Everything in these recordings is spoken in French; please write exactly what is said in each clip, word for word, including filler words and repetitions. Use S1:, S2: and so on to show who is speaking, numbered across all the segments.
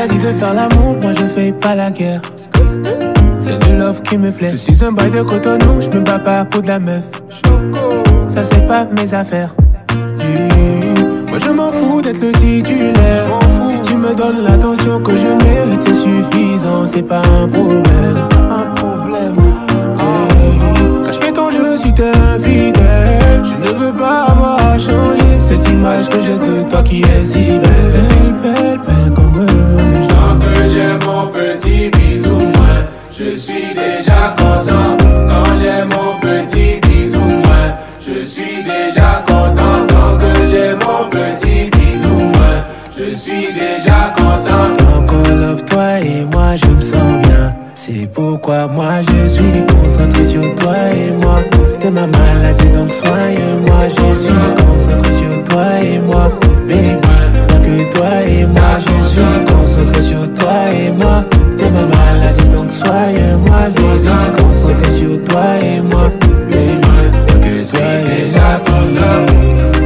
S1: t'a dit de faire l'amour, moi je fais pas la guerre. C'est le love qui me plaît. Je suis un bail de Cotonou, je me bats pas pour de la meuf. Ça c'est pas mes affaires. Mmh. Moi je m'en fous d'être le titulaire. Si tu me donnes l'attention que je mérite, c'est suffisant, c'est pas un problème. Un problème. Mmh. Quand je fais ton jeu, si t'es infidèle, je ne veux pas avoir à changer cette image que j'ai de toi qui est si belle, belle, belle comme les gens.
S2: Tant que j'ai mon petit bisou, moi, je suis déjà content. Quand j'ai mon petit bisou, moi, je suis déjà content. Tant que j'ai mon petit bisou, moi, je suis déjà content.
S1: Tant qu'on love toi et moi, je me sens bien. C'est pourquoi moi je suis concentré sur toi et moi. T'es ma maladie donc soigne-moi. Je suis concentré sur toi et moi, baby. Pas que toi et moi, je suis concentré sur toi et moi. T'es ma maladie donc soigne-moi, baby. Concentré sur toi et moi, baby. Pas que toi et moi, baby.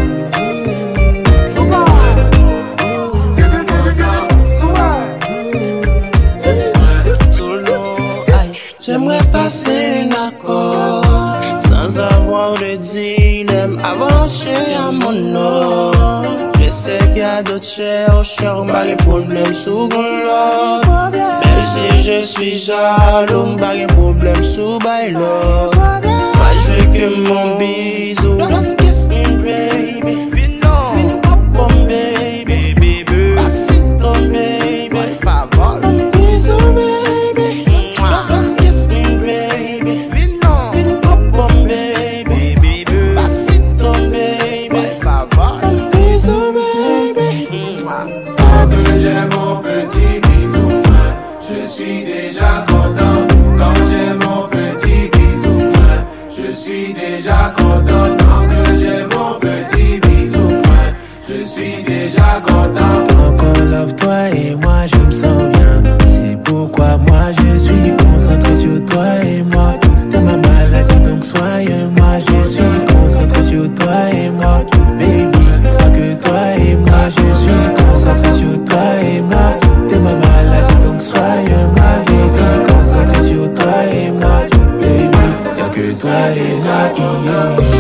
S3: J'aimerais passer un accord sans avoir de dilemme, avancer à mon nom. Je sais qu'il y a d'autres chercheurs, pas de problème sous l'autre. Même si je suis jaloux, pas de problème sous l'autre. Moi je veux que mon bisou, just kiss me baby. Vin up on baby, baby. Pass it on baby, por favor. Un bisou baby. Just kiss me baby. Vin up on baby, baby. Pass it on baby, por favor. Un bisou baby.
S2: Tant que j'ai mon petit bisou, moi, je suis déjà content. Quand j'ai mon petit bisou, moi, je suis déjà content. Tant que j'ai mon petit bisou, moi, je suis déjà content.
S1: Tant qu'on love toi et moi, je me sens bien. C'est pourquoi moi je suis concentré sur toi et moi. T'es ma maladie donc soigne-moi. Je suis concentré sur toi et moi, baby. Pas que toi et moi, je suis concentré sur toi et moi. T'es ma maladie donc soigne-moi, baby. Concentré sur toi et moi, baby. Y'a que toi et moi qui